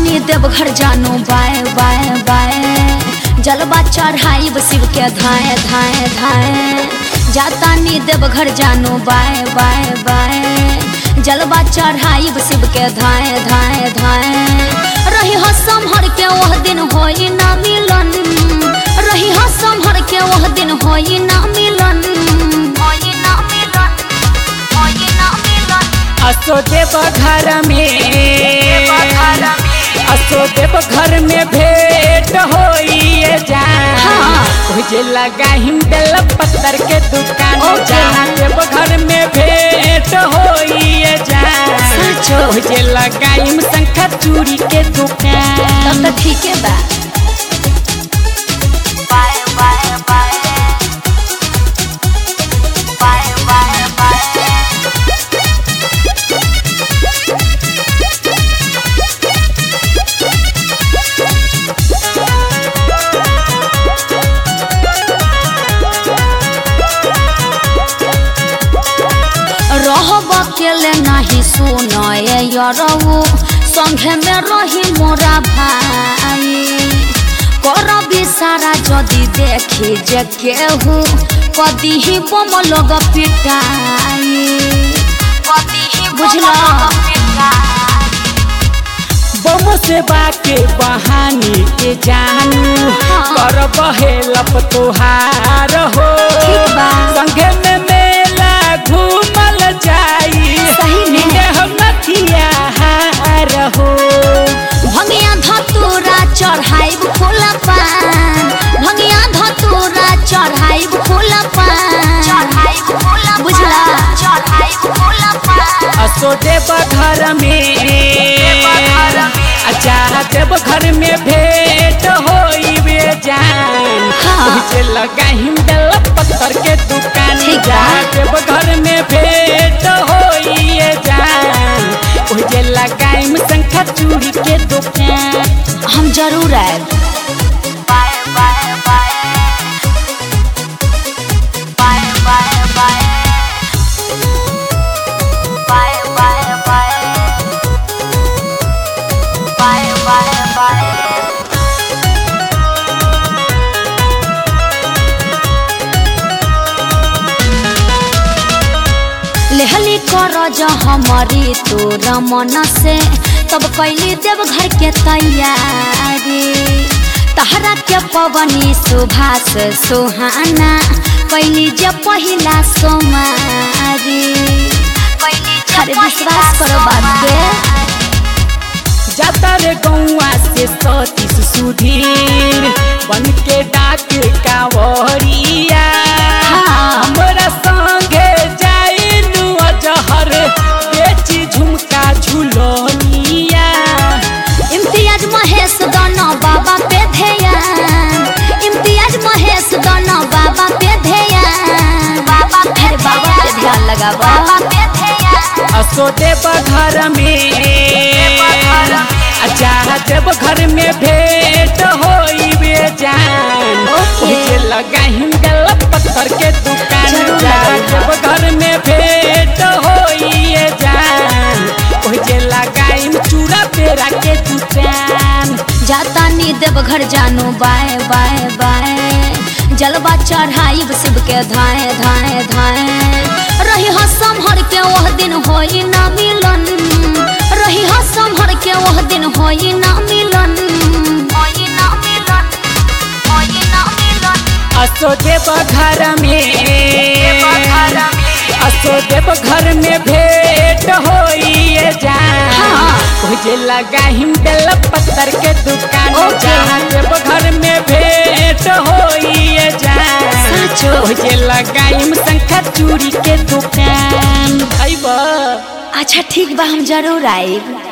जातानी देवघर जानू by bye by जलवा चढ़ाई शिव के धाए धाए धाए जातानी देवघर जानू बाय बाय बाय जलवा चढ़ाई शिव के धाए धाए धाए रही हो संभर के वह दिन होई ना मिलन रही हो संभर के वह दिन होई ना मिलन होई ना मिलन होई ना मिलन असो देवघर में भेंट होइए जान मुझे लगा हिम बेल पत्थर के दुकान जहाँ देवघर में भेंट होइए जान मुझे लगा हिम शंखा चूड़ी के दुकान। तब तो ठीक है बा bye bye bye bye bye bye रहब अकेले नहीं सुनए यरऊ संगे में रही मोरा भाई कर सारा जदि देखी जे केहू कदी ही बम लोग पिटाई बुझल बम से बाके बहानी के जानू कर बहेलब तोहार हो संगे में मेला घूमल जाई सही में हम नथिया हार हो भंगिया धतूरा चढ़ाई फूल पान भंगिया धतूरा चढ़ाई फूल पान बुझला चढ़ाई फूल पान असो देवघर देवघर में भेंट होइबे जान मुझे लगा हिम बेल पत्थर के दुकान देवघर में भेंट होइए जान मुझे लगा हिम शंखा चूड़ी के दुकान। हम जरूर आए bye bye bye bye bye bye bye bye bye bye bye लेहली कर जो हमारी तोर मन से तब कैली देवघर के तैयारी तहरा के पवनी सुभाष सुहाना कैली जे पहिला सोमारी अरे विश्वास करो बात पे जाता रे गौआ से सतीश सुधीर बन के डाक कांवरिया हमरा संगे जाई नुआ जहर बेची झुमका झुलनिया इम्तियाज महेश दोनों बाबा पे ध्यान इम्तियाज महेश दोनों बाबा पे ध्यान बाबा पे ध्यान लगा बाबा पे ध्यान असो देवघर देवघर में भेंट होइबे जान मुझे लगा हिम बेल पत्थर के दुकान देवघर में भेंट होइए जान मुझे लगा हिम चूड़ा पेरा के दुकान। जातानी देवघर जानू बाय बाय बाय जलवा चढ़ाई शिव के धाए धाए धाए रही हो संभर के वह दिन होई ना मिलन रही हो संभर के वह दिन होई ना मिलन होई ना मिलन होई ना मिलन असो देवघर में भेंट होइए जान मुझे लगा हिम बेल पत्थर के दुकान जहाँ देवघर में भेंट होइए जान मुझे लगा हिम शंखा चूड़ी के दुकान। अच्छा ठीक बा हम जरूर आए।